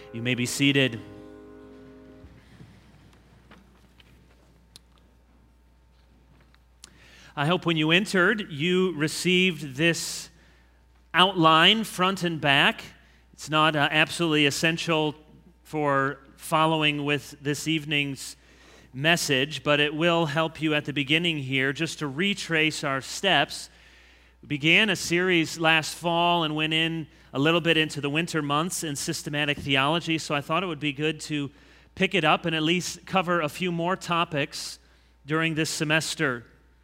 You may be seated. I hope when you entered, you received this outline front and back. It's not absolutely essential for following with this evening's message, but it will help you at the beginning here just to retrace our steps. We began a series last fall and went in a little bit into the winter months in systematic theology, so I thought it would be good to pick it up and at least cover a few more topics during this semester.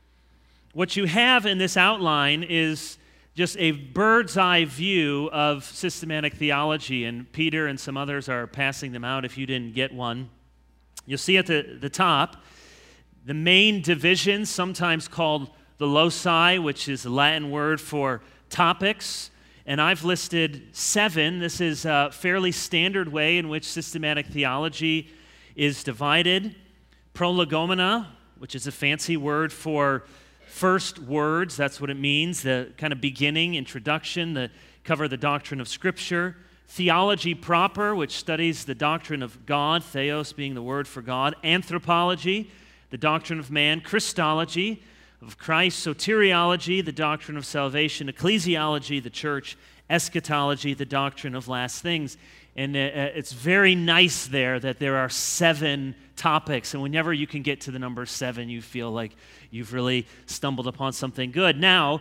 What you have in this outline is just a bird's eye view of systematic theology, and Peter and some others are passing them out if you didn't get one. You'll see at the top the main divisions, sometimes called the loci, which is the Latin word for topics, and I've listed 7. This is a fairly standard way in which systematic theology is divided. Prolegomena, which is a fancy word for first words, that's what it means, the kind of beginning, introduction, cover the doctrine of Scripture. Theology proper, which studies the doctrine of God, theos being the word for God. Anthropology, the doctrine of man. Christology, of Christ. Soteriology, the doctrine of salvation. Ecclesiology, the church. Eschatology, the doctrine of last things. And it's very nice there that there are 7 topics, and whenever you can get to the number 7, you feel like you've really stumbled upon something good. Now,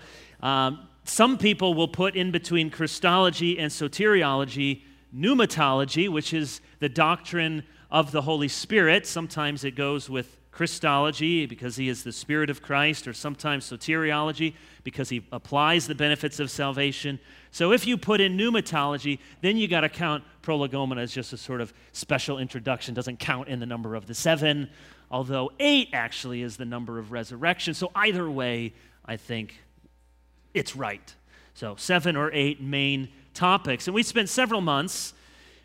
some people will put in between Christology and soteriology pneumatology, which is the doctrine of the Holy Spirit. Sometimes it goes with Christology because he is the Spirit of Christ, or sometimes soteriology because he applies the benefits of salvation. So if you put in pneumatology, then you got to count prolegomena as just a sort of special introduction. Doesn't count in the number of the 7, although 8 actually is the number of resurrection. So either way, I think it's right. So 7 or 8 main topics. And we spent several months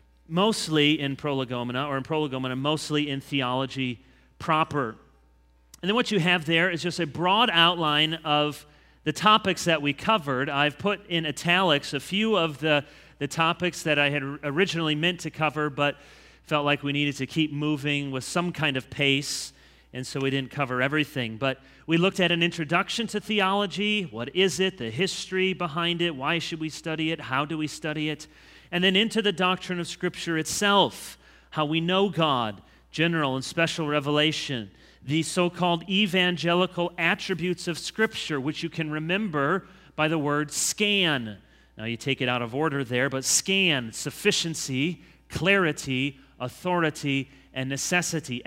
mostly in prolegomena, mostly in theology proper. And then what you have there is just a broad outline of the topics that we covered. I've put in italics a few of the topics that I had originally meant to cover, but felt like we needed to keep moving with some kind of pace, and so we didn't cover everything. But we looked at an introduction to theology. What is it? The history behind it. Why should we study it? How do we study it? And then into the doctrine of Scripture itself, how we know God, general and special revelation, the so-called evangelical attributes of Scripture, which you can remember by the word scan. Now you take it out of order there, but scan, sufficiency, clarity, authority, and necessity,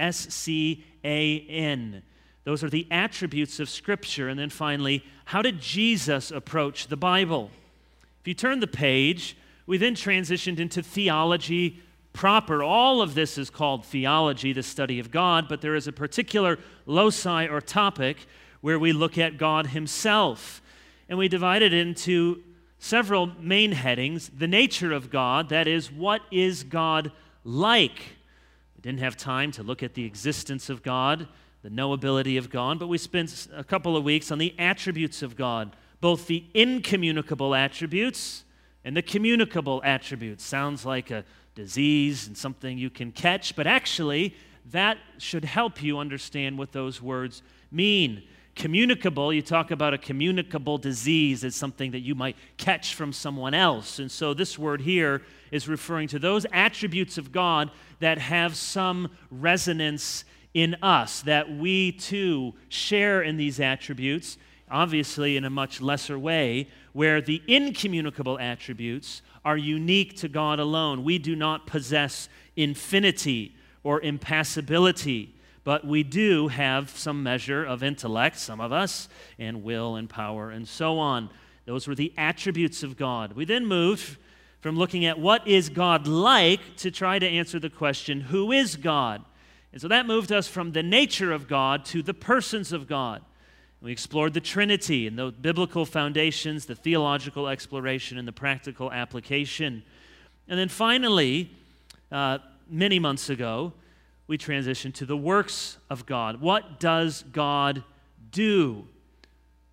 S-C-A-N. Those are the attributes of Scripture. And then finally, how did Jesus approach the Bible? If you turn the page, we then transitioned into theology proper. All of this is called theology, the study of God, but there is a particular loci or topic where we look at God himself. And we divide it into several main headings. The nature of God, that is, what is God like? We didn't have time to look at the existence of God, the knowability of God, but we spent a couple of weeks on the attributes of God, both the incommunicable attributes and the communicable attributes. Sounds like a disease and something you can catch, but actually that should help you understand what those words mean. Communicable, you talk about a communicable disease as something that you might catch from someone else. And so this word here is referring to those attributes of God that have some resonance in us, that we too share in these attributes, obviously in a much lesser way, where the incommunicable attributes are unique to God alone. We do not possess infinity or impassibility, but we do have some measure of intellect, some of us, and will and power and so on. Those were the attributes of God. We then moved from looking at what is God like to try to answer the question, who is God? And so that moved us from the nature of God to the persons of God. We explored the Trinity and the biblical foundations, the theological exploration, and the practical application. And then finally, many months ago, we transitioned to the works of God. What does God do?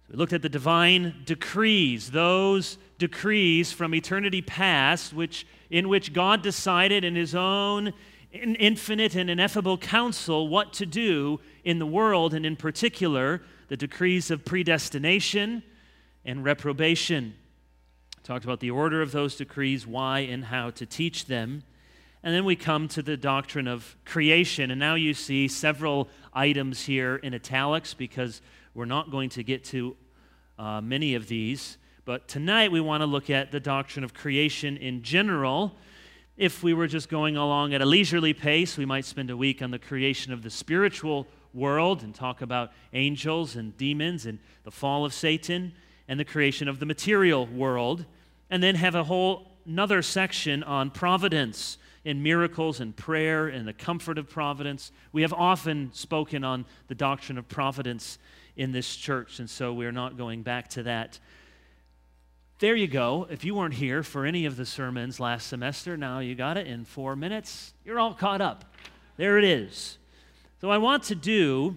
We looked at the divine decrees, those decrees from eternity past, in which God decided in His own infinite and ineffable counsel what to do in the world, and in particular, the decrees of predestination and reprobation. Talked about the order of those decrees, why and how to teach them. And then we come to the doctrine of creation. And now you see several items here in italics because we're not going to get to many of these. But tonight we want to look at the doctrine of creation in general. If we were just going along at a leisurely pace, we might spend a week on the creation of the spiritual world and talk about angels and demons and the fall of Satan and the creation of the material world, and then have a whole another section on providence and miracles and prayer and the comfort of providence. We have often spoken on the doctrine of providence in this church, and so we're not going back to that. There you go. If you weren't here for any of the sermons last semester, now you got it in 4 minutes. You're all caught up. There it is. So I want to do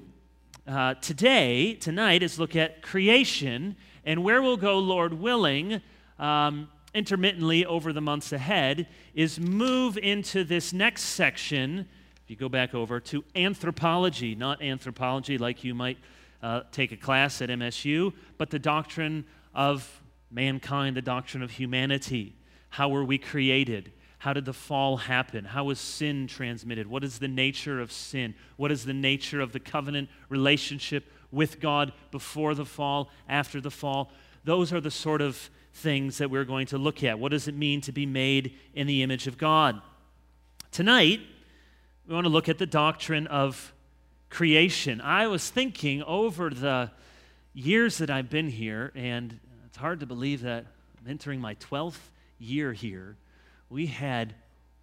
tonight is look at creation, and where we'll go, Lord willing, intermittently over the months ahead, is move into this next section, if you go back over, to anthropology, not anthropology like you might take a class at MSU, but the doctrine of mankind, the doctrine of humanity. How were we created? How did the fall happen? How was sin transmitted? What is the nature of sin? What is the nature of the covenant relationship with God before the fall, after the fall? Those are the sort of things that we're going to look at. What does it mean to be made in the image of God? Tonight, we want to look at the doctrine of creation. I was thinking over the years that I've been here, and it's hard to believe that I'm entering my 12th year here. We had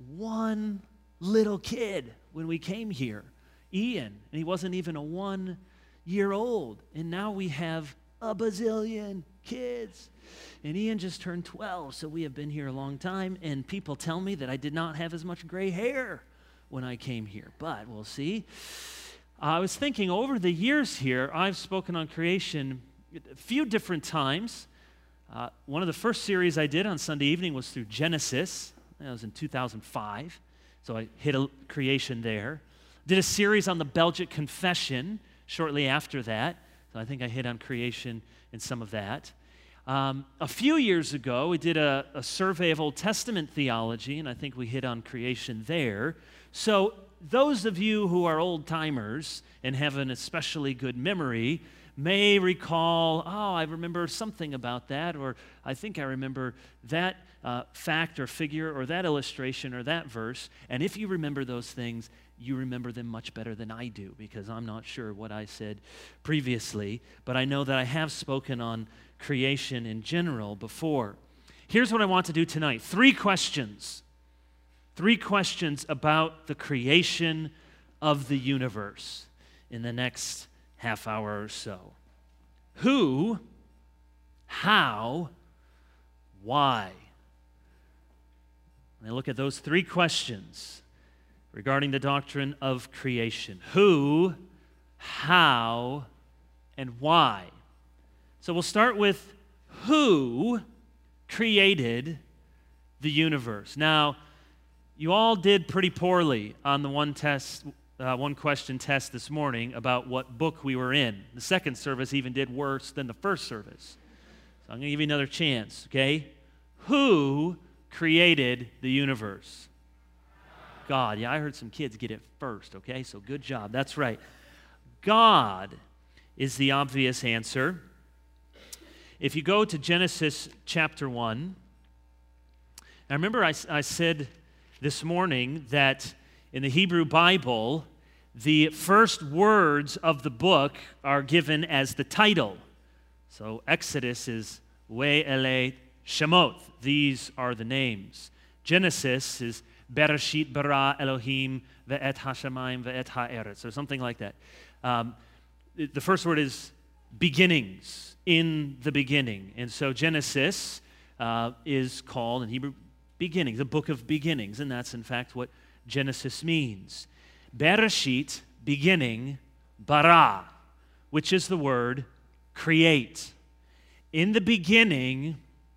one little kid when we came here, Ian, and he wasn't even a 1-year-old. And now we have a bazillion kids. And Ian just turned 12, so we have been here a long time. And people tell me that I did not have as much gray hair when I came here, but we'll see. I was thinking over the years here, I've spoken on creation a few different times. One of the first series I did on Sunday evening was through Genesis. That was in 2005, so I hit a creation there. Did a series on the Belgic Confession shortly after that, so I think I hit on creation in some of that. A few years ago, we did a survey of Old Testament theology, and I think we hit on creation there. So those of you who are old-timers and have an especially good memory may recall, oh, I remember something about that, or I think I remember that fact or figure or that illustration or that verse. And if you remember those things, you remember them much better than I do, because I'm not sure what I said previously, but I know that I have spoken on creation in general before. Here's what I want to do tonight. 3 questions. 3 questions about the creation of the universe in the next half hour or so. Who, how, why? And I look at those 3 questions regarding the doctrine of creation. Who, how, and why? So we'll start with who created the universe. Now, you all did pretty poorly on the one question test this morning about what book we were in. The second service even did worse than the first service. So I'm going to give you another chance, okay? Who created the universe? God. Yeah, I heard some kids get it first, okay? So good job. That's right. God is the obvious answer. If you go to Genesis chapter 1, now remember I said this morning that in the Hebrew Bible, the first words of the book are given as the title. So Exodus is Ve'ele Shemot. These are the names. Genesis is Bereshit bara Elohim ve'et hashamayim ve'et ha'eretz, or something like that. The first word is beginnings, in the beginning. And so Genesis is called in Hebrew beginnings, the book of beginnings, and that's in fact what Genesis means. Bereshit, beginning, bara, which is the word create. In the beginning,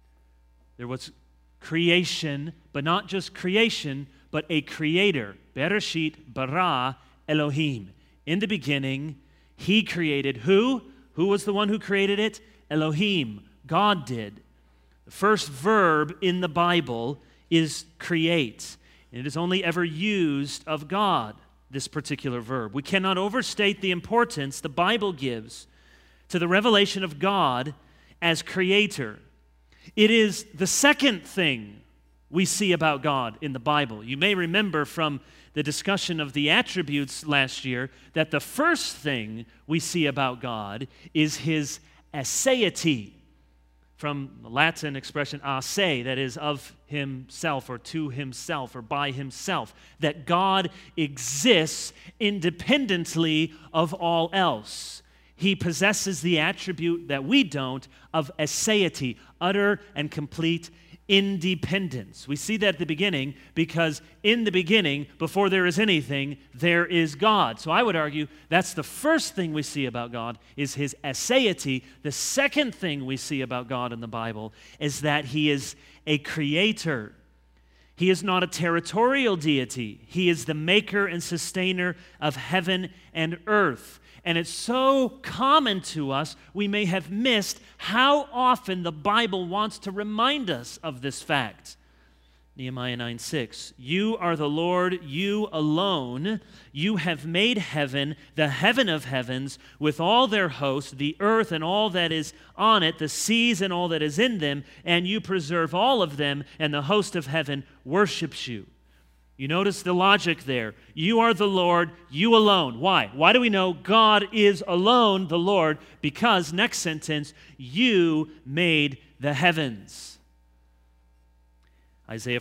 there was creation, but not just creation, but a creator. Bereshit bara Elohim. In the beginning, he created who? Who was the one who created it? Elohim. God did. The first verb in the Bible is create. And it is only ever used of God, this particular verb. We cannot overstate the importance the Bible gives to the revelation of God as creator. It is the second thing we see about God in the Bible. You may remember from the discussion of the attributes last year that the first thing we see about God is his aseity, from the Latin expression ase, that is of himself or to himself or by himself, that God exists independently of all else. He possesses the attribute that we don't of aseity, utter and complete independence. We see that at the beginning because in the beginning, before there is anything, there is God. So I would argue that's the first thing we see about God is his aseity. The second thing we see about God in the Bible is that he is a creator. He is not a territorial deity. He is the maker and sustainer of heaven and earth. And it's so common to us, we may have missed how often the Bible wants to remind us of this fact. Nehemiah 9:6, you are the Lord, you alone. You have made heaven, the heaven of heavens, with all their hosts, the earth and all that is on it, the seas and all that is in them, and you preserve all of them, and the host of heaven worships you. You notice the logic there. You are the Lord, you alone. Why? Why do we know God is alone the Lord? Because, next sentence, you made the heavens. Isaiah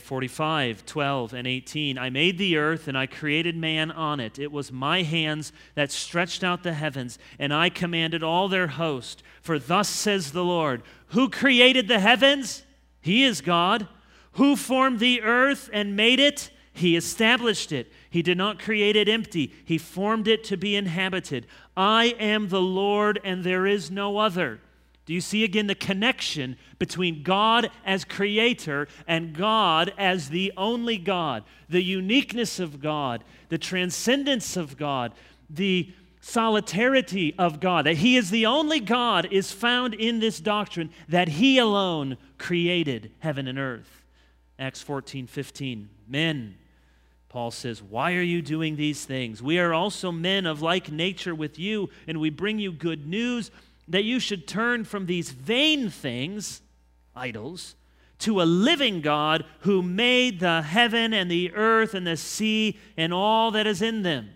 45:12 and 18. I made the earth and I created man on it. It was my hands that stretched out the heavens, and I commanded all their host. For thus says the Lord, who created the heavens? He is God. Who formed the earth and made it? He established it. He did not create it empty. He formed it to be inhabited. I am the Lord, and there is no other. Do you see again the connection between God as creator and God as the only God? The uniqueness of God, the transcendence of God, the solitarity of God, that he is the only God, is found in this doctrine that he alone created heaven and earth. Acts 14:15. Men, Paul says, why are you doing these things? We are also men of like nature with you, and we bring you good news that you should turn from these vain things, idols, to a living God who made the heaven and the earth and the sea and all that is in them.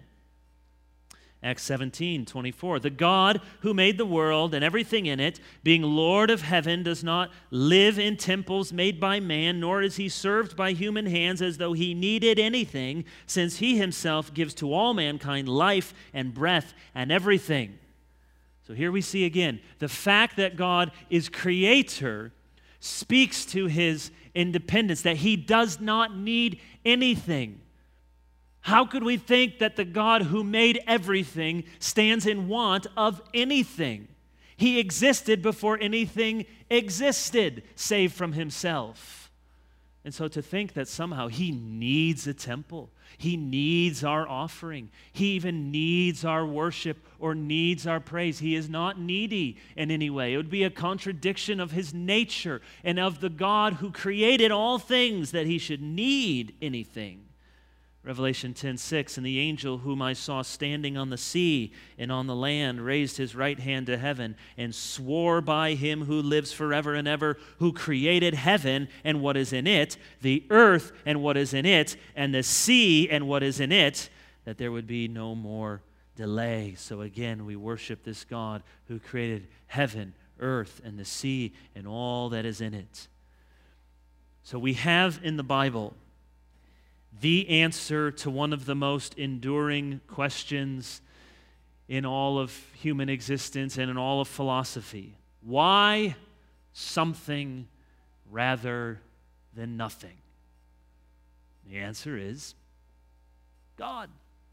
Acts 17:24. The God who made the world and everything in it, being Lord of heaven, does not live in temples made by man, nor is he served by human hands as though he needed anything, since he himself gives to all mankind life and breath and everything. So here we see again, the fact that God is creator speaks to his independence, that he does not need anything. How could we think that the God who made everything stands in want of anything? He existed before anything existed, save from himself. And so to think that somehow he needs a temple, he needs our offering, he even needs our worship or needs our praise. He is not needy in any way. It would be a contradiction of his nature and of the God who created all things that he should need anything. Revelation 10:6, and the angel whom I saw standing on the sea and on the land raised his right hand to heaven and swore by him who lives forever and ever, who created heaven and what is in it, the earth and what is in it, and the sea and what is in it, that there would be no more delay. So again, we worship this God who created heaven, earth, and the sea and all that is in it. So we have in the Bible the answer to one of the most enduring questions in all of human existence and in all of philosophy. Why something rather than nothing? The answer is God.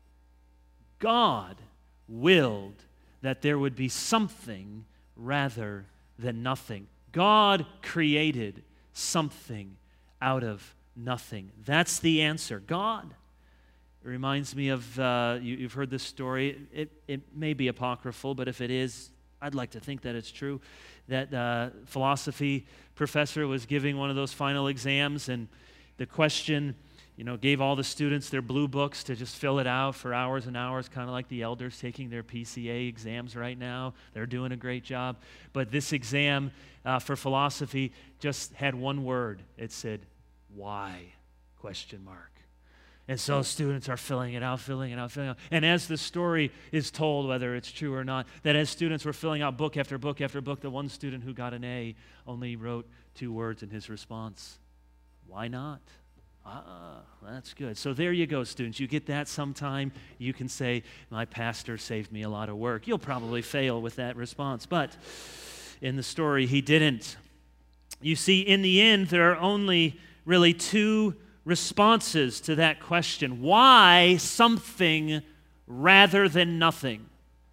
God willed that there would be something rather than nothing. God created something out of nothing. That's the answer. God. It reminds me of, you've heard this story. It may be apocryphal, but if it is, I'd like to think that it's true. That philosophy professor was giving one of those final exams, and the question, gave all the students their blue books to just fill it out for hours and hours, kind of like the elders taking their PCA exams right now. They're doing a great job. But this exam for philosophy just had one word. It said, "Why?" ? And so students are filling it out. And as the story is told, whether it's true or not, that as students were filling out book after book after book, the one student who got an A only wrote 2 words in his response: "Why not?" That's good. So there you go, students. You get that sometime. You can say, "My pastor saved me a lot of work." You'll probably fail with that response, but in the story, he didn't. You see, in the end, there are only really 2 responses to that question. Why something rather than nothing?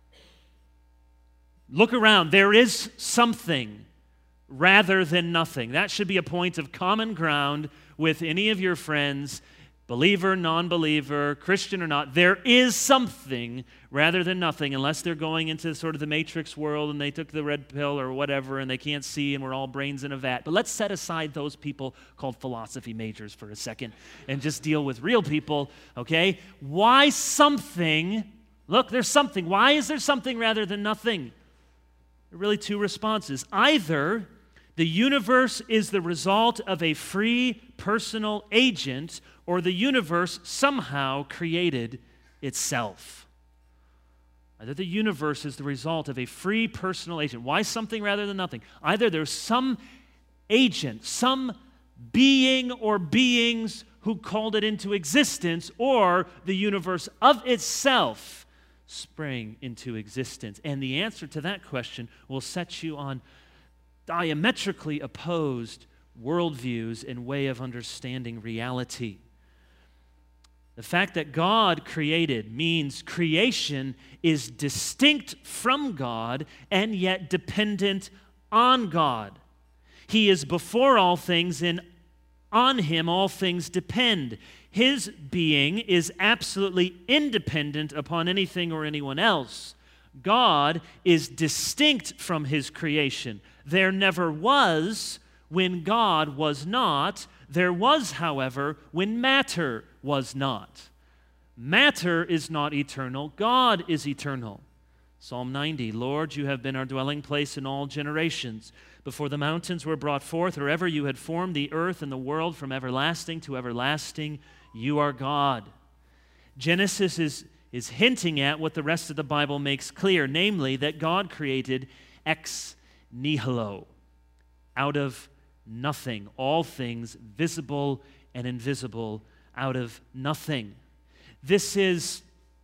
Look around. There is something rather than nothing. That should be a point of common ground with any of your friends, believer, non-believer, Christian or not. There is something rather than nothing, unless they're going into sort of the matrix world and they took the red pill or whatever and they can't see and we're all brains in a vat. But let's set aside those people called philosophy majors for a second and just deal with real people, okay? Why something? Look, there's something. Why is there something rather than nothing? There are really 2 responses. Either the universe is the result of a free personal agent, or the universe somehow created itself. Either the universe is the result of a free personal agent. Why something rather than nothing? Either there's some agent, some being or beings who called it into existence, or the universe of itself sprang into existence. And the answer to that question will set you on diametrically opposed worldviews and way of understanding reality. The fact that God created means creation is distinct from God and yet dependent on God. He is before all things, and on Him all things depend. His being is absolutely independent upon anything or anyone else. God is distinct from His creation. There never was when God was not. There was, however, when matter was not. Matter is not eternal. God is eternal. Psalm 90, Lord, you have been our dwelling place in all generations. Before the mountains were brought forth, or ever you had formed the earth and the world, from everlasting to everlasting, you are God. Genesis is hinting at what the rest of the Bible makes clear, namely that God created ex nihilo, out of nothing, all things visible and invisible, out of nothing. This is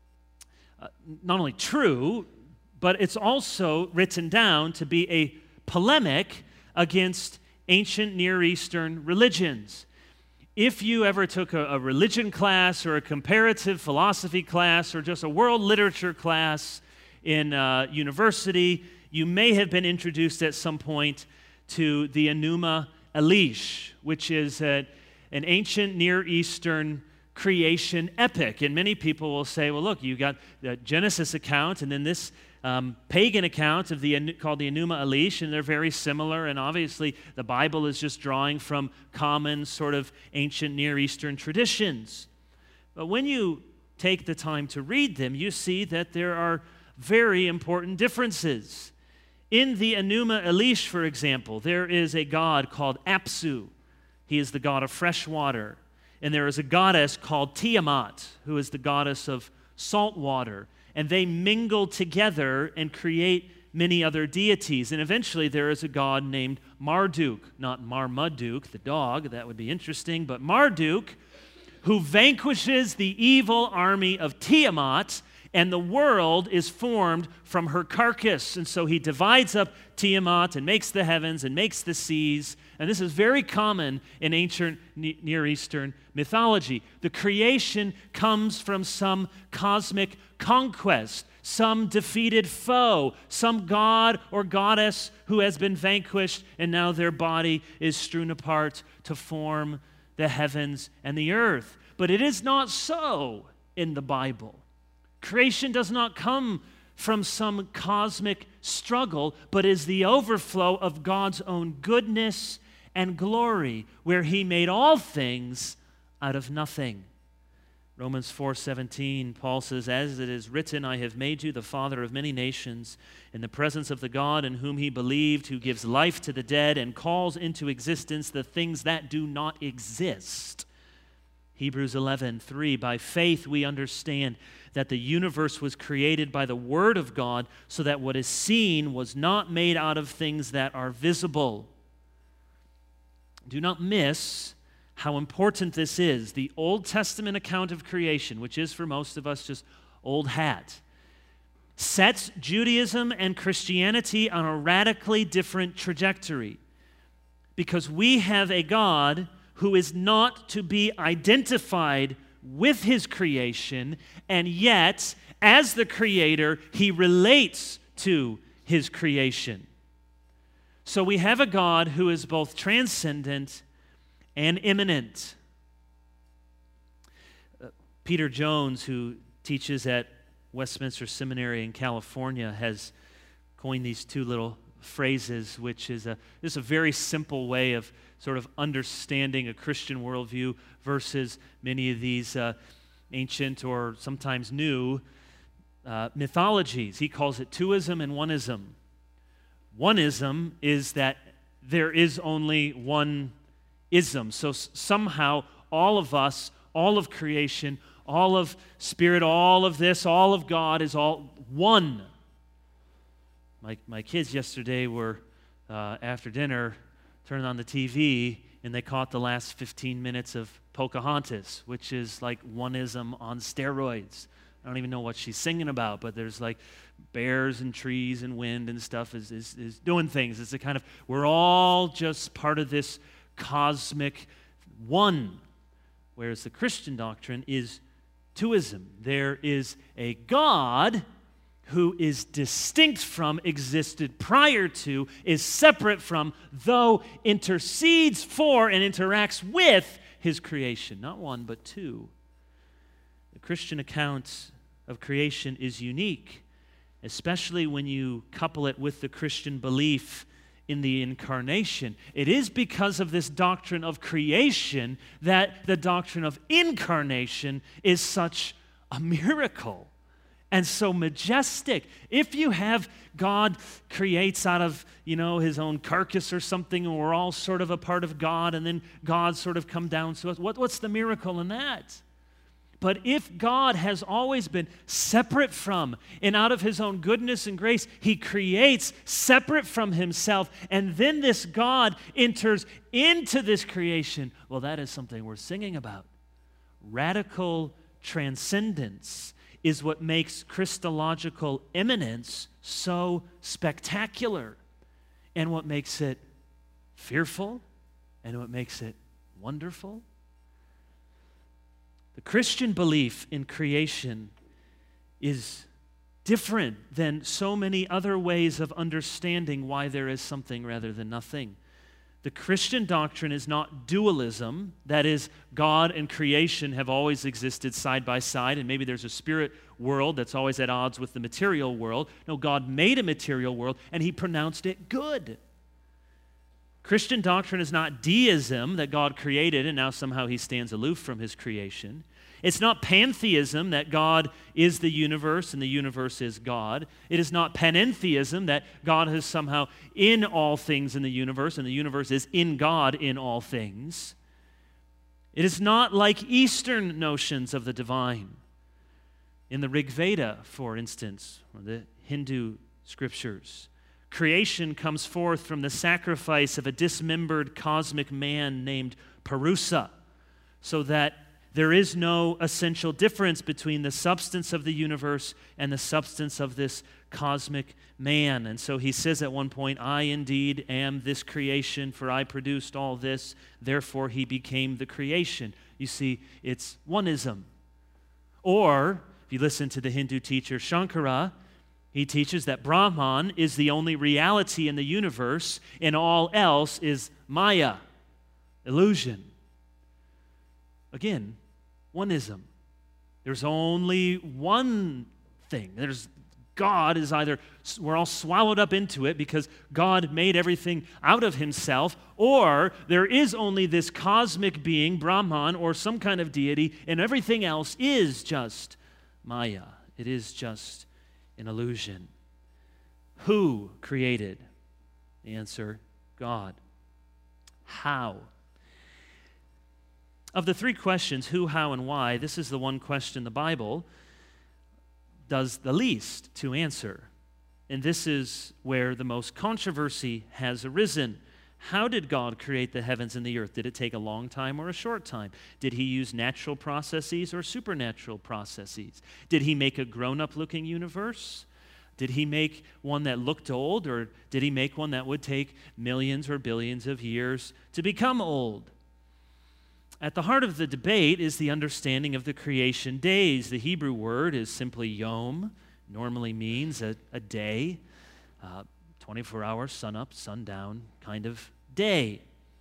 not only true, but it's also written down to be a polemic against ancient Near Eastern religions. If you ever took a religion class or a comparative philosophy class or just a world literature class in university, you may have been introduced at some point to the Enuma Elish, which is an ancient Near Eastern creation epic. And many people will say, well, look, you got the Genesis account and then this pagan account of called the Enuma Elish, and they're very similar, and obviously the Bible is just drawing from common sort of ancient Near Eastern traditions. But when you take the time to read them, you see that there are very important differences. In the Enuma Elish, for example, there is a god called Apsu. He is the god of fresh water. And there is a goddess called Tiamat, who is the goddess of salt water. And they mingle together and create many other deities. And eventually there is a god named Marduk, not Marmaduke, the dog, that would be interesting, but Marduk, who vanquishes the evil army of Tiamat, and the world is formed from her carcass. And so he divides up Tiamat and makes the heavens and makes the seas. And this is very common in ancient Near Eastern mythology. The creation comes from some cosmic conquest, some defeated foe, some god or goddess who has been vanquished, and now their body is strewn apart to form the heavens and the earth. But it is not so in the Bible. Creation does not come from some cosmic struggle, but is the overflow of God's own goodness and glory, where he made all things out of nothing. Romans 4:17, Paul says, "As it is written, I have made you the father of many nations, in the presence of the God in whom he believed, who gives life to the dead and calls into existence the things that do not exist." Hebrews 11:3, "By faith we understand that the universe was created by the word of God, so that what is seen was not made out of things that are visible." Do not miss how important this is. The Old Testament account of creation, which is for most of us just old hat, sets Judaism and Christianity on a radically different trajectory, because we have a God who is not to be identified with his creation, and yet, as the creator, he relates to his creation. So we have a God who is both transcendent and immanent. Peter Jones, who teaches at Westminster Seminary in California, has coined these two little phrases, which is just a very simple way of sort of understanding a Christian worldview versus many of these ancient or sometimes new mythologies. He calls it twoism and oneism. Oneism is that there is only one ism. So somehow all of us, all of creation, all of spirit, all of this, all of God is all one. My kids yesterday were, after dinner, turning on the TV, and they caught the last 15 minutes of Pocahontas, which is like oneism on steroids. I don't even know what she's singing about, but there's like bears and trees and wind and stuff is doing things. It's a kind of, we're all just part of this cosmic one, whereas the Christian doctrine is twoism. There is a God who is distinct from, existed prior to, is separate from, though intercedes for and interacts with his creation. Not one, but two. The Christian account of creation is unique, especially when you couple it with the Christian belief in the incarnation. It is because of this doctrine of creation that the doctrine of incarnation is such a miracle and so majestic. If you have God creates out of, his own carcass or something, and we're all sort of a part of God, and then God sort of come down to us, what's the miracle in that? But if God has always been separate from and out of his own goodness and grace, he creates separate from himself, and then this God enters into this creation, well, that is something worth singing about. Radical transcendence is what makes Christological immanence so spectacular, and what makes it fearful, and what makes it wonderful. The Christian belief in creation is different than so many other ways of understanding why there is something rather than nothing. The Christian doctrine is not dualism, that is, God and creation have always existed side by side, and maybe there's a spirit world that's always at odds with the material world. No, God made a material world, and he pronounced it good. Christian doctrine is not deism, that God created and now somehow he stands aloof from his creation. It's not pantheism, that God is the universe and the universe is God. It is not panentheism, that God is somehow in all things in the universe and the universe is in God in all things. It is not like Eastern notions of the divine. In the Rig Veda, for instance, or the Hindu scriptures, creation comes forth from the sacrifice of a dismembered cosmic man named Purusa, so that there is no essential difference between the substance of the universe and the substance of this cosmic man. And so he says at one point, I indeed am this creation, for I produced all this, therefore he became the creation. You see, it's oneism. Or, if you listen to the Hindu teacher Shankara, he teaches that Brahman is the only reality in the universe, and all else is Maya, illusion. Again, oneism. There's only one thing. God is either, we're all swallowed up into it because God made everything out of himself, or there is only this cosmic being, Brahman, or some kind of deity, and everything else is just Maya. It is just an illusion. Who created? The answer, God. How? Of the three questions, who, how, and why, this is the one question the Bible does the least to answer. And this is where the most controversy has arisen. How did God create the heavens and the earth? Did it take a long time or a short time? Did he use natural processes or supernatural processes? Did he make a grown-up looking universe? Did he make one that looked old, or did he make one that would take millions or billions of years to become old? At the heart of the debate is the understanding of the creation days. The Hebrew word is simply yom, normally means a day, 24 hours, sun up, sun down kind of day.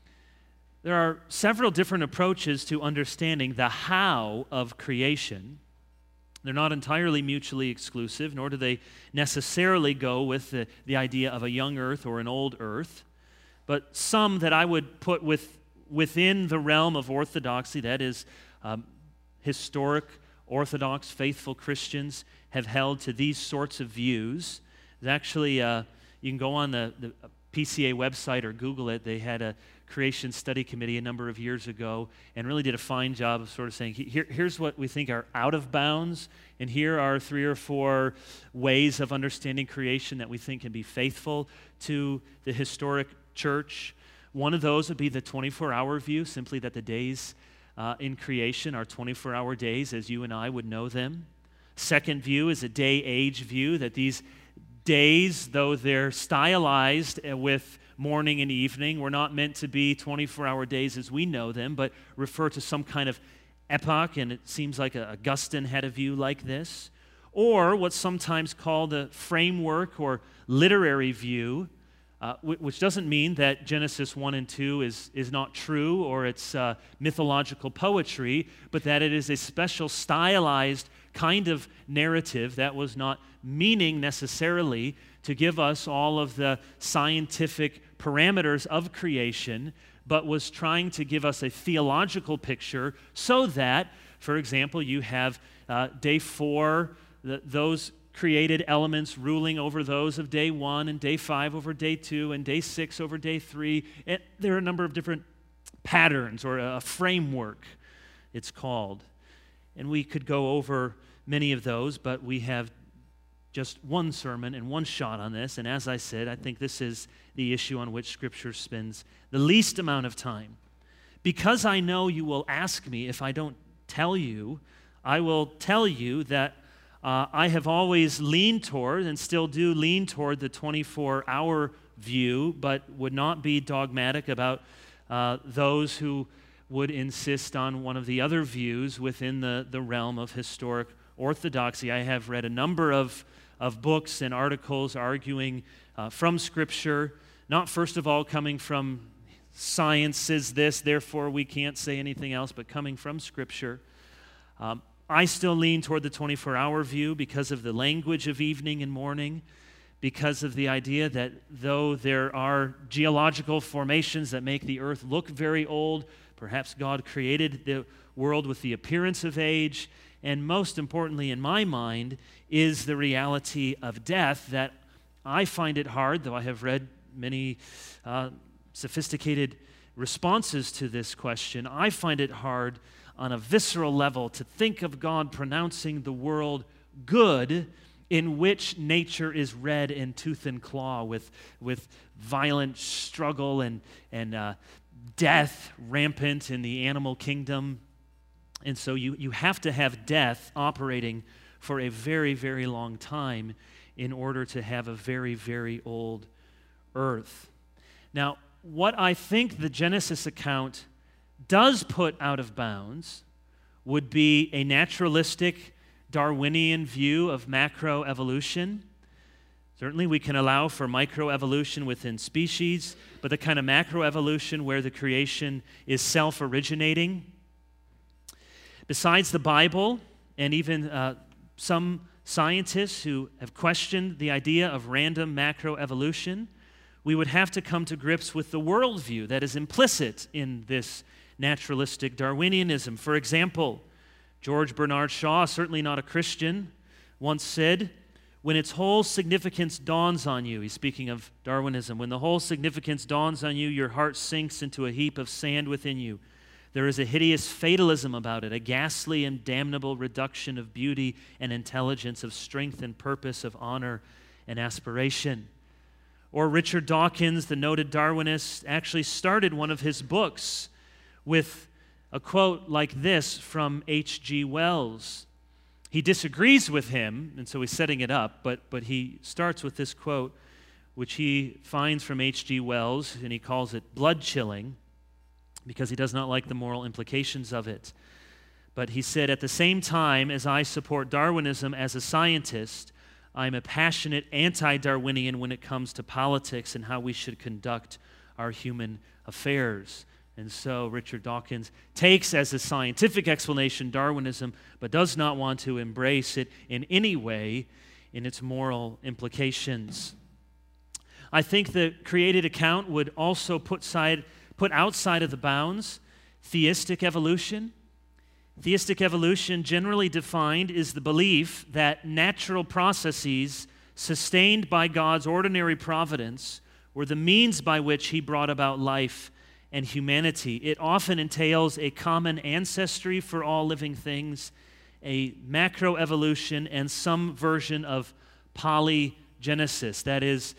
There are several different approaches to understanding the how of creation. They're not entirely mutually exclusive, nor do they necessarily go with the idea of a young earth or an old earth. But some that I would put within the realm of orthodoxy, that is, historic Orthodox faithful Christians have held to these sorts of views. There's actually, you can go on the PCA website or Google it. They had a creation study committee a number of years ago and really did a fine job of sort of saying, here's what we think are out of bounds, and here are 3 or 4 ways of understanding creation that we think can be faithful to the historic church. One of those would be the 24-hour view, simply that the days in creation are 24-hour days as you and I would know them. Second view is a day-age view, that these days, though they're stylized with morning and evening, were not meant to be 24-hour days as we know them, but refer to some kind of epoch, and it seems like Augustine had a view like this. Or what's sometimes called a framework or literary view, which doesn't mean that Genesis 1 and 2 is not true or it's mythological poetry, but that it is a special stylized kind of narrative that was not meaning necessarily to give us all of the scientific parameters of creation, but was trying to give us a theological picture so that, for example, you have day 4, those created elements ruling over those of day 1, and day 5 over day 2, and day 6 over day 3. And there are a number of different patterns, or a framework, it's called. And we could go over many of those, but we have just one sermon and one shot on this. And as I said, I think this is the issue on which Scripture spends the least amount of time. Because I know you will ask me if I don't tell you, I will tell you that I have always leaned toward, and still do lean toward, the 24-hour view, but would not be dogmatic about those who would insist on one of the other views within the realm of historic orthodoxy. I have read a number of books and articles arguing from Scripture, not first of all coming from science says this, therefore we can't say anything else, but coming from Scripture. I still lean toward the 24-hour view because of the language of evening and morning, because of the idea that though there are geological formations that make the earth look very old, perhaps God created the world with the appearance of age, and most importantly in my mind is the reality of death, that I find it hard, though I have read many sophisticated responses to this question, I find it hard on a visceral level to think of God pronouncing the world good, in which nature is red in tooth and claw with violent struggle and death rampant in the animal kingdom. And so you have to have death operating for a very, very long time in order to have a very, very old earth. Now, what I think the Genesis account does put out of bounds would be a naturalistic Darwinian view of macroevolution. Certainly, we can allow for microevolution within species, but the kind of macroevolution where the creation is self-originating. Besides the Bible, and even some scientists who have questioned the idea of random macroevolution, we would have to come to grips with the worldview that is implicit in this naturalistic Darwinianism. For example, George Bernard Shaw, certainly not a Christian, once said, "When its whole significance dawns on you," he's speaking of Darwinism, "when the whole significance dawns on you, your heart sinks into a heap of sand within you. There is a hideous fatalism about it, a ghastly and damnable reduction of beauty and intelligence, of strength and purpose, of honor and aspiration." Or Richard Dawkins, the noted Darwinist, actually started one of his books with a quote like this from H.G. Wells. He disagrees with him, and so he's setting it up, but he starts with this quote, which he finds from H.G. Wells, and he calls it blood-chilling, because he does not like the moral implications of it. But he said, "At the same time as I support Darwinism as a scientist, I'm a passionate anti-Darwinian when it comes to politics and how we should conduct our human affairs." And so Richard Dawkins takes as a scientific explanation Darwinism, but does not want to embrace it in any way in its moral implications. I think the created account would also put outside of the bounds theistic evolution. Theistic evolution, generally defined, is the belief that natural processes sustained by God's ordinary providence were the means by which He brought about life and humanity. It often entails a common ancestry for all living things, a macroevolution, and some version of polygenesis, that is,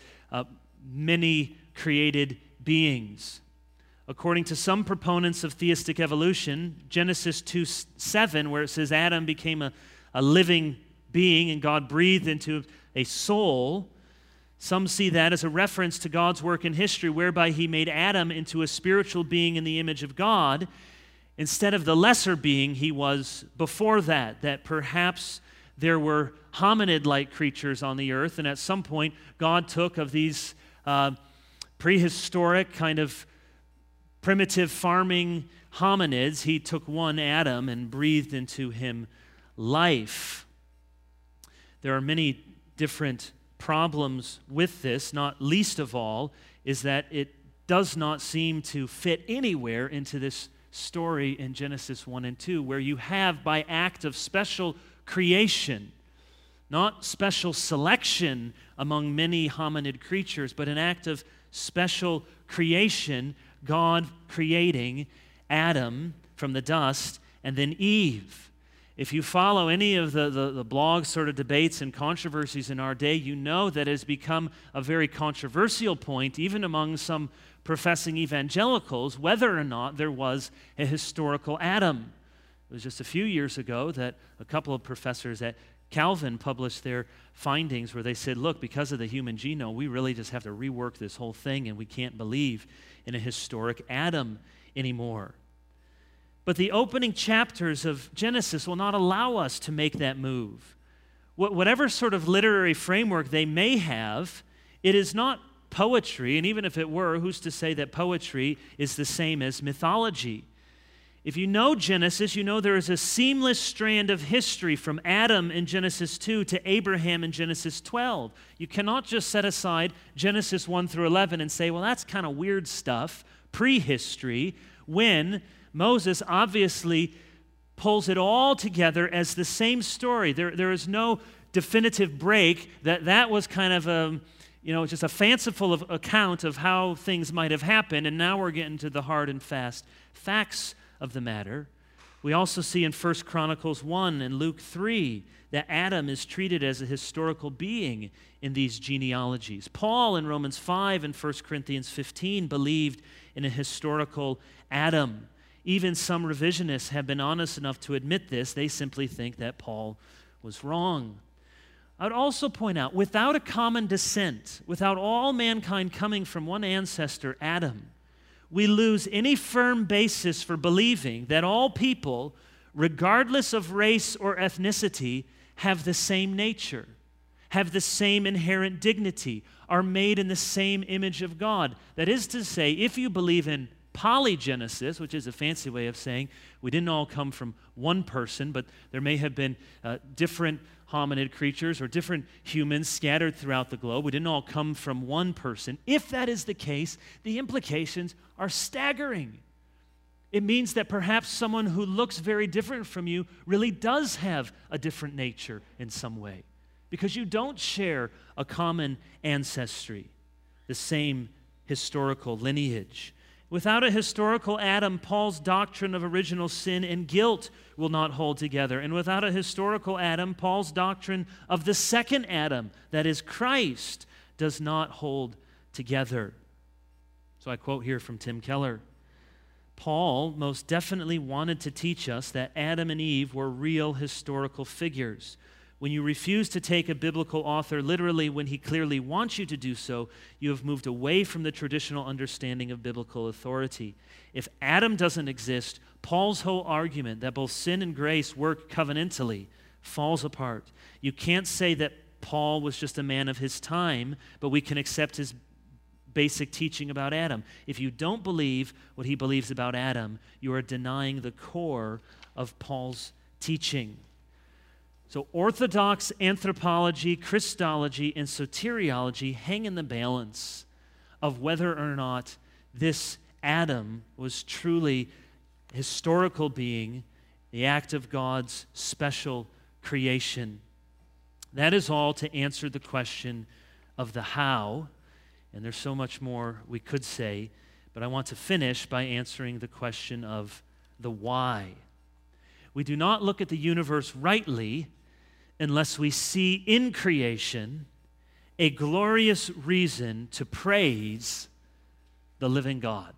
many created beings. According to some proponents of theistic evolution, Genesis 2:7, where it says Adam became a living being and God breathed into a soul, some see that as a reference to God's work in history whereby He made Adam into a spiritual being in the image of God instead of the lesser being he was before that, that perhaps there were hominid-like creatures on the earth, and at some point God took of these prehistoric kind of primitive farming hominids, He took one, Adam, and breathed into him life. There are many different problems with this, not least of all is that it does not seem to fit anywhere into this story in Genesis 1 and 2, where you have, by act of special creation, not special selection among many hominid creatures, but an act of special creation, God creating Adam from the dust and then Eve. If you follow any of the blog sort of debates and controversies in our day, you know that it has become a very controversial point, even among some professing evangelicals, whether or not there was a historical Adam. It was just a few years ago that a couple of professors at Calvin published their findings where they said, look, because of the human genome, we really just have to rework this whole thing, and we can't believe in a historic Adam anymore. But the opening chapters of Genesis will not allow us to make that move. Whatever sort of literary framework they may have, it is not poetry, and even if it were, who's to say that poetry is the same as mythology? If you know Genesis, you know there is a seamless strand of history from Adam in Genesis 2 to Abraham in Genesis 12. You cannot just set aside Genesis 1 through 11 and say, well, that's kind of weird stuff, prehistory, when Moses obviously pulls it all together as the same story. There is no definitive break that was kind of just a fanciful account of how things might have happened, and now we're getting to the hard and fast facts of the matter. We also see in 1 Chronicles 1 and Luke 3 that Adam is treated as a historical being in these genealogies. Paul in Romans 5 and 1 Corinthians 15 believed in a historical Adam. Even some revisionists have been honest enough to admit this. They simply think that Paul was wrong. I would also point out, without a common descent, without all mankind coming from one ancestor, Adam, we lose any firm basis for believing that all people, regardless of race or ethnicity, have the same nature, have the same inherent dignity, are made in the same image of God. That is to say, if you believe in polygenesis, which is a fancy way of saying we didn't all come from one person, but there may have been different hominid creatures or different humans scattered throughout the globe. We didn't all come from one person. If that is the case, the implications are staggering. It means that perhaps someone who looks very different from you really does have a different nature in some way, because you don't share a common ancestry, the same historical lineage. Without a historical Adam, Paul's doctrine of original sin and guilt will not hold together. And without a historical Adam, Paul's doctrine of the second Adam, that is Christ, does not hold together. So I quote here from Tim Keller. Paul most definitely wanted to teach us that Adam and Eve were real historical figures. When you refuse to take a biblical author literally when he clearly wants you to do so, you have moved away from the traditional understanding of biblical authority. If Adam doesn't exist, Paul's whole argument that both sin and grace work covenantally falls apart. You can't say that Paul was just a man of his time, but we can accept his basic teaching about Adam. If you don't believe what he believes about Adam, you are denying the core of Paul's teaching. So orthodox anthropology, Christology, and soteriology hang in the balance of whether or not this Adam was truly a historical being, the act of God's special creation. That is all to answer the question of the how, and there's so much more we could say, but I want to finish by answering the question of the why. We do not look at the universe rightly unless we see in creation a glorious reason to praise the living God.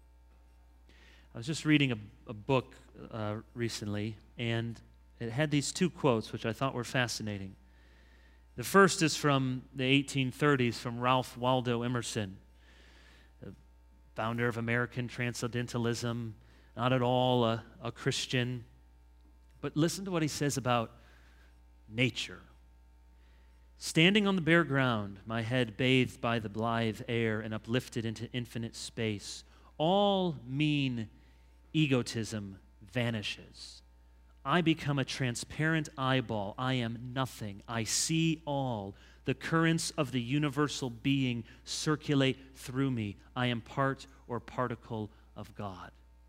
I was just reading a book recently, and it had these two quotes, which I thought were fascinating. The first is from the 1830s, from Ralph Waldo Emerson, the founder of American Transcendentalism, not at all a Christian. But listen to what he says about nature. Standing on the bare ground, my head bathed by the blithe air and uplifted into infinite space, all mean egotism vanishes. I become a transparent eyeball. I am nothing. I see all. The currents of the universal being circulate through me. I am part or particle of God.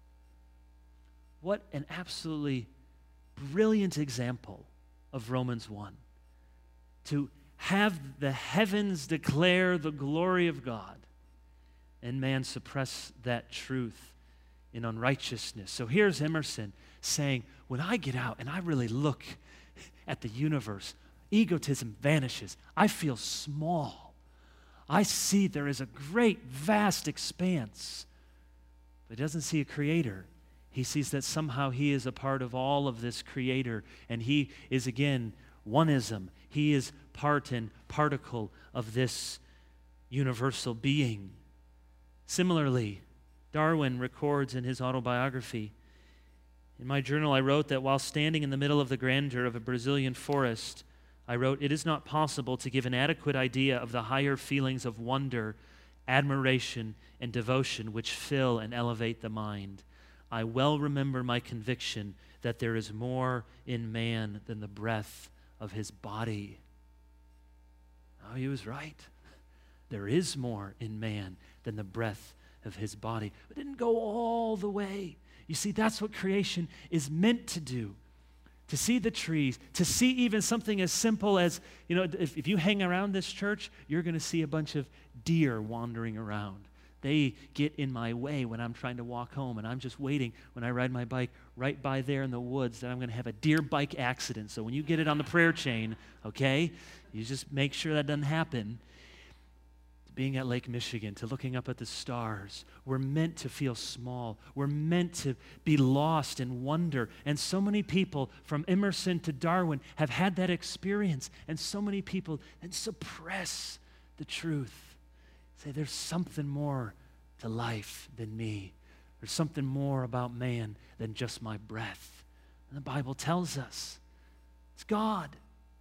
What an absolutely brilliant example of Romans 1. To have the heavens declare the glory of God and man suppress that truth in unrighteousness. So here's Emerson saying, when I get out and I really look at the universe, egotism vanishes. I feel small. I see there is a great, vast expanse. But he doesn't see a creator. He sees that somehow he is a part of all of this creator, and he is, again, oneism. He is part and particle of this universal being. Similarly, Darwin records in his autobiography, in my journal I wrote that while standing in the middle of the grandeur of a Brazilian forest, I wrote, it is not possible to give an adequate idea of the higher feelings of wonder, admiration, and devotion which fill and elevate the mind. I well remember my conviction that there is more in man than the breath of his body. Oh, he was right. There is more in man than the breath of his body. But it didn't go all the way. You see, that's what creation is meant to do. To see the trees, to see even something as simple as, if you hang around this church, you're going to see a bunch of deer wandering around. They get in my way when I'm trying to walk home, and I'm just waiting when I ride my bike right by there in the woods that I'm going to have a deer bike accident. So when you get it on the prayer chain, okay, you just make sure that doesn't happen. Being at Lake Michigan, to looking up at the stars. We're meant to feel small. We're meant to be lost in wonder. And so many people, from Emerson to Darwin, have had that experience. And so many people then suppress the truth. Say, there's something more to life than me. There's something more about man than just my breath. And the Bible tells us it's God.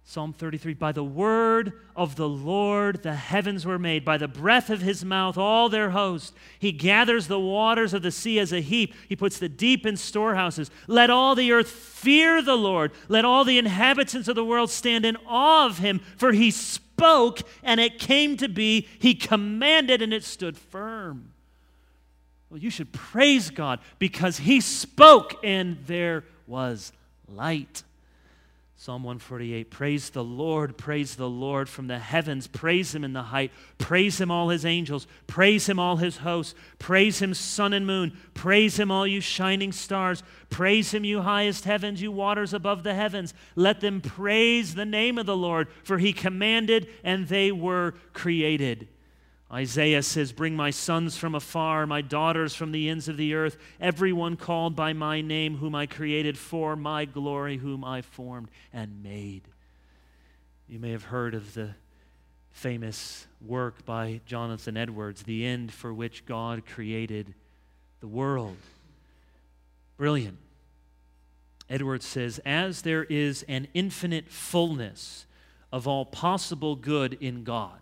Psalm 33, by the word of the Lord the heavens were made, by the breath of his mouth all their host. He gathers the waters of the sea as a heap. He puts the deep in storehouses. Let all the earth fear the Lord. Let all the inhabitants of the world stand in awe of him. For he spoke, and it came to be. He commanded, and it stood firm. Well, you should praise God because he spoke, and there was light. Psalm 148, praise the Lord from the heavens. Praise him in the height. Praise him, all his angels. Praise him, all his hosts. Praise him, sun and moon. Praise him, all you shining stars. Praise him, you highest heavens, you waters above the heavens. Let them praise the name of the Lord, for he commanded and they were created. Isaiah says, bring my sons from afar, my daughters from the ends of the earth, everyone called by my name, whom I created for my glory, whom I formed and made. You may have heard of the famous work by Jonathan Edwards, The End for Which God Created the World. Brilliant. Edwards says, as there is an infinite fullness of all possible good in God,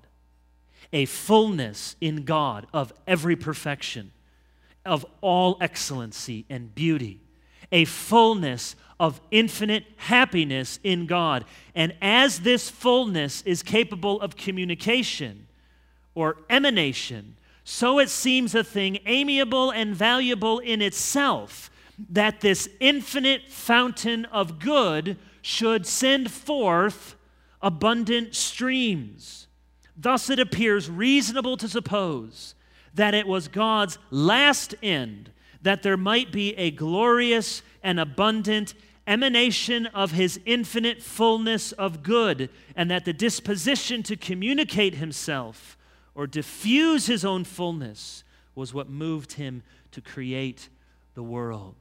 a fullness in God of every perfection, of all excellency and beauty, a fullness of infinite happiness in God. And as this fullness is capable of communication or emanation, so it seems a thing amiable and valuable in itself that this infinite fountain of good should send forth abundant streams. Thus it appears reasonable to suppose that it was God's last end that there might be a glorious and abundant emanation of his infinite fullness of good, and that the disposition to communicate himself or diffuse his own fullness was what moved him to create the world.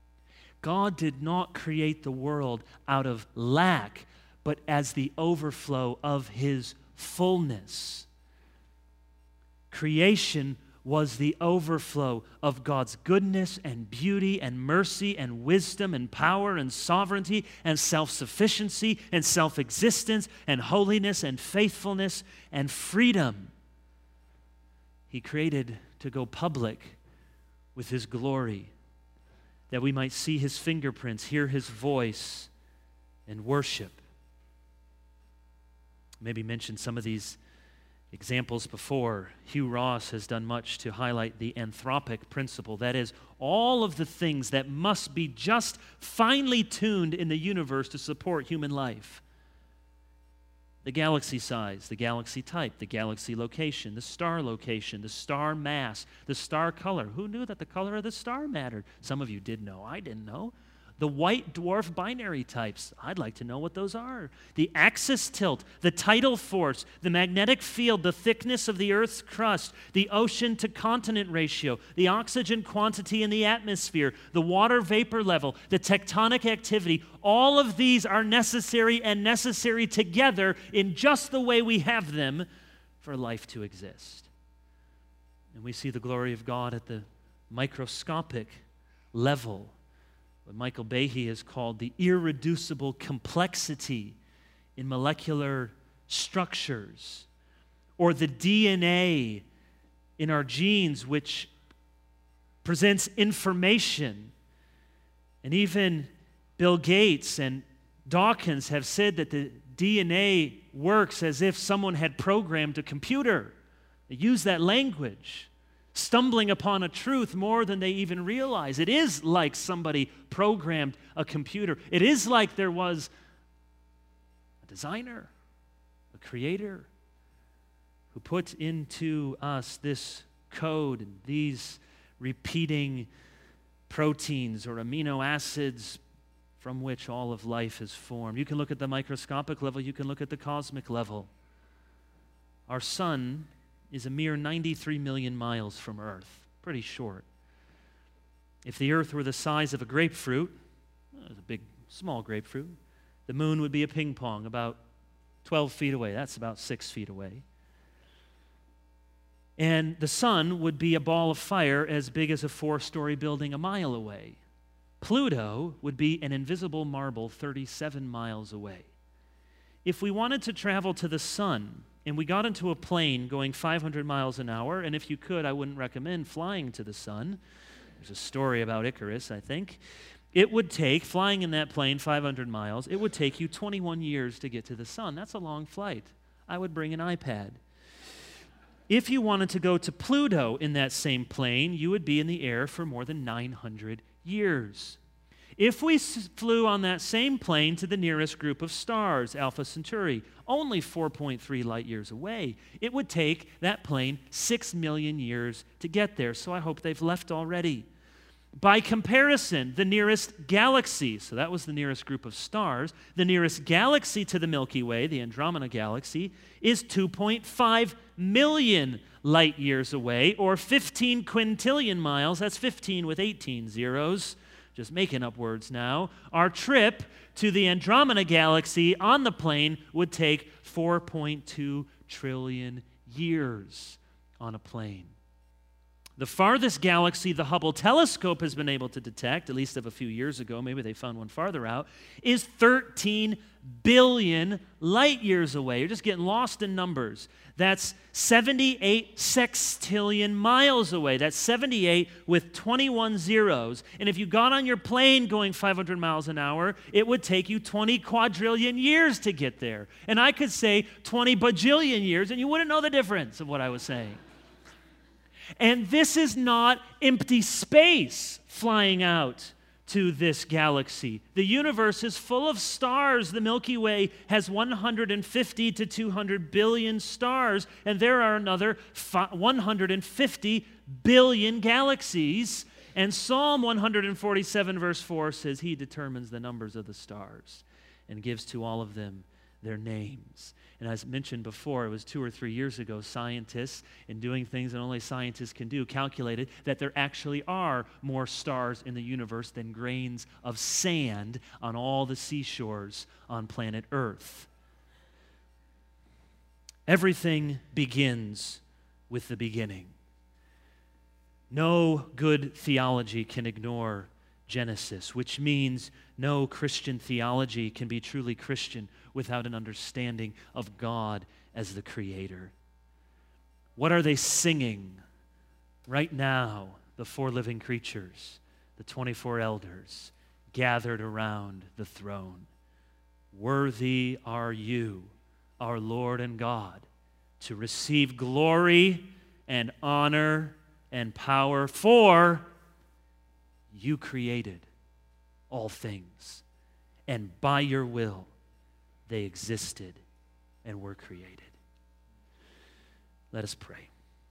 God did not create the world out of lack, but as the overflow of his fullness. Creation was the overflow of God's goodness and beauty and mercy and wisdom and power and sovereignty and self-sufficiency and self-existence and holiness and faithfulness and freedom. He created to go public with his glory, that we might see his fingerprints, hear his voice, and worship. Maybe mentioned some of these examples before. Hugh Ross has done much to highlight the anthropic principle. That is, all of the things that must be just finely tuned in the universe to support human life. The galaxy size, the galaxy type, the galaxy location, the star mass, the star color. Who knew that the color of the star mattered? Some of you did know. I didn't know. The white dwarf binary types, I'd like to know what those are. The axis tilt, the tidal force, the magnetic field, the thickness of the Earth's crust, the ocean to continent ratio, the oxygen quantity in the atmosphere, the water vapor level, the tectonic activity. All of these are necessary and necessary together in just the way we have them for life to exist. And we see the glory of God at the microscopic level. What Michael Behe has called the irreducible complexity in molecular structures, or the DNA in our genes, which presents information. And even Bill Gates and Dawkins have said that the DNA works as if someone had programmed a computer. They use that language, stumbling upon a truth more than they even realize. It is like somebody programmed a computer. It is like there was a designer, a creator, who put into us this code and these repeating proteins or amino acids from which all of life is formed. You can look at the microscopic level, you can look at the cosmic level. Our sun is a mere 93 million miles from Earth. Pretty short. If the Earth were the size of a grapefruit, small grapefruit, the moon would be a ping pong about 12 feet away. That's about 6 feet away. And the sun would be a ball of fire as big as a 4-story building a mile away. Pluto would be an invisible marble 37 miles away. if we wanted to travel to the sun, and we got into a plane going 500 miles an hour, and if you could, I wouldn't recommend flying to the sun. There's a story about Icarus, I think. It would take, flying in that plane 500 miles, it would take you 21 years to get to the sun. That's a long flight. I would bring an iPad. If you wanted to go to Pluto in that same plane, you would be in the air for more than 900 years. If we flew on that same plane to the nearest group of stars, Alpha Centauri, only 4.3 light years away, it would take that plane 6 million years to get there. So I hope they've left already. By comparison, the nearest galaxy, so that was the nearest group of stars, the nearest galaxy to the Milky Way, the Andromeda Galaxy, is 2.5 million light years away, or 15 quintillion miles. That's 15 with 18 zeros. Just making up words now. Our trip to the Andromeda Galaxy on the plane would take 4.2 trillion years on a plane. The farthest galaxy the Hubble telescope has been able to detect, at least of a few years ago, maybe they found one farther out, is 13 billion light years away. You're just getting lost in numbers. That's 78 sextillion miles away. That's 78 with 21 zeros. And if you got on your plane going 500 miles an hour, it would take you 20 quadrillion years to get there. And I could say 20 bajillion years, and you wouldn't know the difference of what I was saying. And this is not empty space flying out to this galaxy. The universe is full of stars. The Milky Way has 150 to 200 billion stars, and there are another 150 billion galaxies. And Psalm 147 verse 4 says he determines the numbers of the stars and gives to all of them their names. And as mentioned before, it was 2 or 3 years ago, scientists, in doing things that only scientists can do, calculated that there actually are more stars in the universe than grains of sand on all the seashores on planet Earth. Everything begins with the beginning. No good theology can ignore Genesis, which means no Christian theology can be truly Christian without an understanding of God as the Creator. What are they singing right now, the 4 living creatures, the 24 elders, gathered around the throne? Worthy are you, our Lord and God, to receive glory and honor and power, for you created all things, and by your will they existed and were created. Let us pray.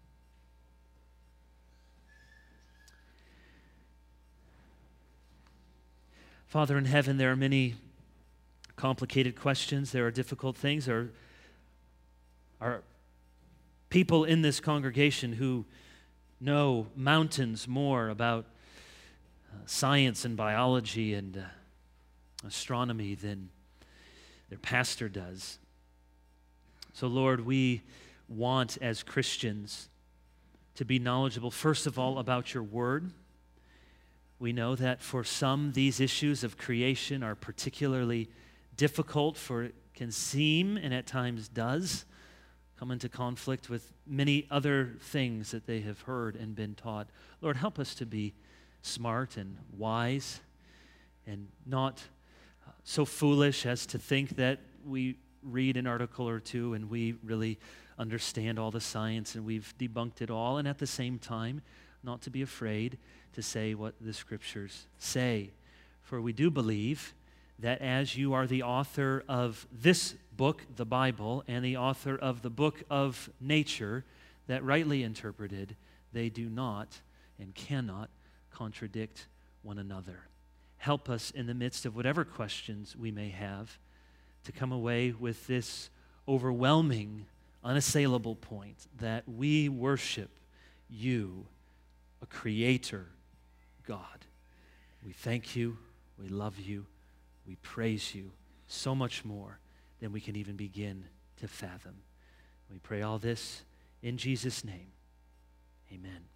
Father in heaven, there are many complicated questions. There are difficult things. There are people in this congregation who know mountains more about science and biology and astronomy than their pastor does. So, Lord, we want as Christians to be knowledgeable, first of all, about your word. We know that for some, these issues of creation are particularly difficult, for it can seem, and at times does, come into conflict with many other things that they have heard and been taught. Lord, help us to be smart and wise and not so foolish as to think that we read an article or two and we really understand all the science and we've debunked it all, and at the same time not to be afraid to say what the Scriptures say. For we do believe that as you are the author of this book, the Bible, and the author of the book of nature, that rightly interpreted, they do not and cannot contradict one another. Help us in the midst of whatever questions we may have to come away with this overwhelming, unassailable point that we worship you, a creator God. We thank you, we love you, we praise you so much more than we can even begin to fathom. We pray all this in Jesus' name. Amen.